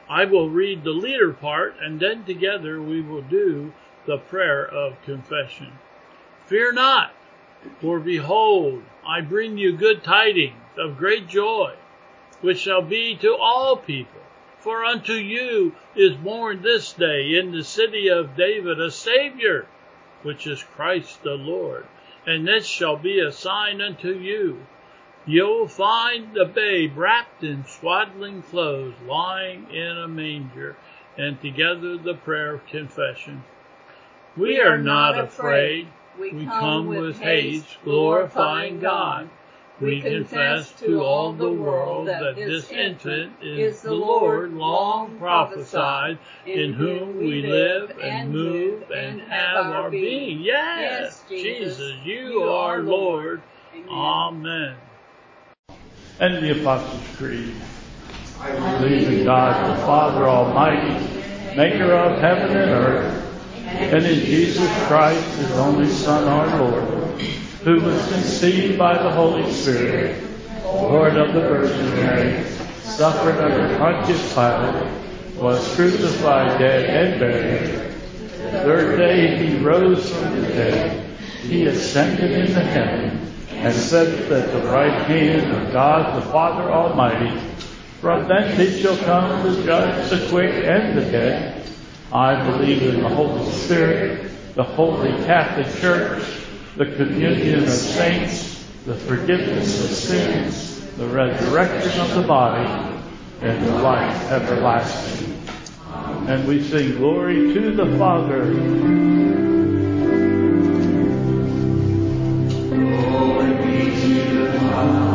I will read the leader part, and then together we will do the prayer of confession. Fear not, for behold, I bring you good tidings of great joy, which shall be to all people. For unto you is born this day in the city of David a Savior, which is Christ the Lord. And this shall be a sign unto you. You'll find the babe wrapped in swaddling clothes, lying in a manger. And together the prayer of confession. We are not afraid. We come with haste, glorifying God. We confess to all the world that this infant is the Lord, long prophesied, in whom we live and move and have our being. Yes, Jesus, you are Lord. Amen. And the Apostles' Creed. I believe in God the Father Almighty, maker of heaven and earth, and in Jesus Christ, his only Son, our Lord, who was conceived by the Holy Spirit, born of the Virgin Mary, suffered under Pontius Pilate, was crucified, dead, and buried. The third day he rose from the dead. He ascended into heaven, and sat at the right hand of God the Father Almighty. From thence he shall come to judge the quick and the dead. I believe in the Holy Spirit, the Holy Catholic Church, the communion of saints, the forgiveness of sins, the resurrection of the body, and the life everlasting. And we sing glory to the Father. Glory be to the Father.